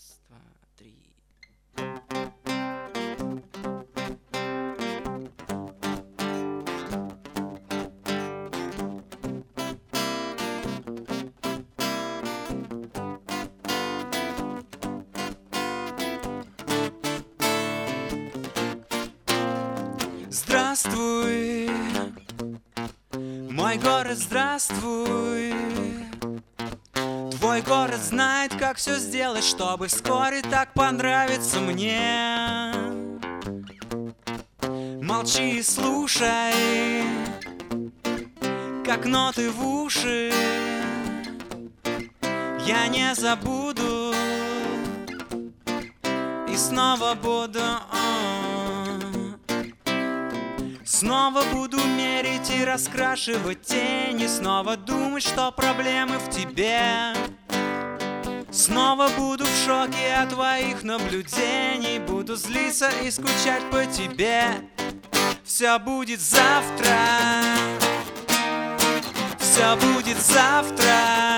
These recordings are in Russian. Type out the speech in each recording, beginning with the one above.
Раз, два, три. Здравствуй, мой город, здравствуй. Твой город знает, как все сделать, чтобы вскоре так понравиться мне. Молчи и слушай, как ноты в уши. Я не забуду и снова буду. Снова буду мерить и раскрашивать тени. Снова думать, что проблемы в тебе. Снова буду в шоке от твоих наблюдений. Буду злиться и скучать по тебе. Все будет завтра. Все будет завтра.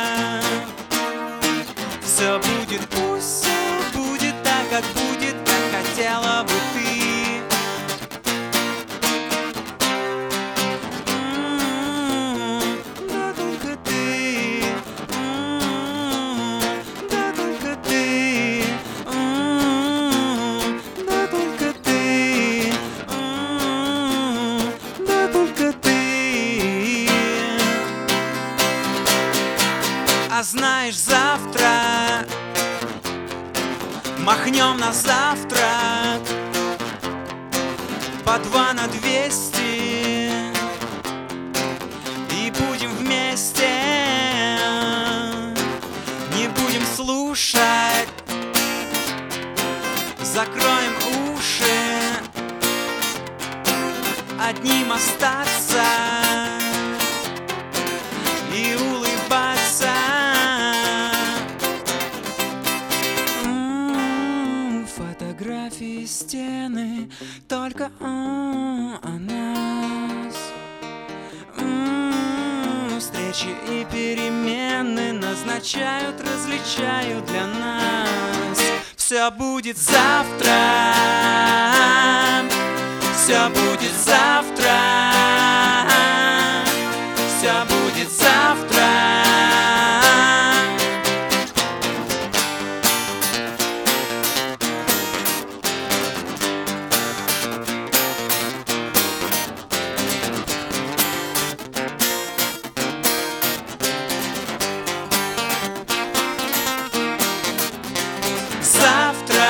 Все будет, пусть все будет так, как будет, как хотела бы ты. А знаешь, завтра махнем на завтрак по 2 на 200 и будем вместе. Не будем слушать, закроем уши, одним остаться и улыбаться. Фотографии, стены, только о нас. Встречи и перемены назначают, различают для нас. Все будет завтра. Все будет завтра. Все будет завтра. Завтра,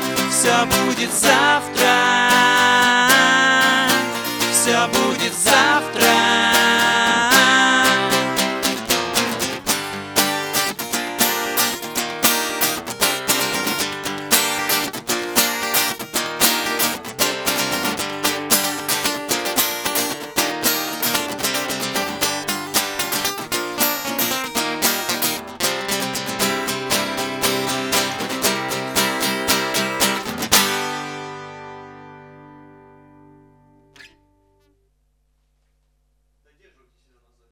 все будет завтра, все будет завтра.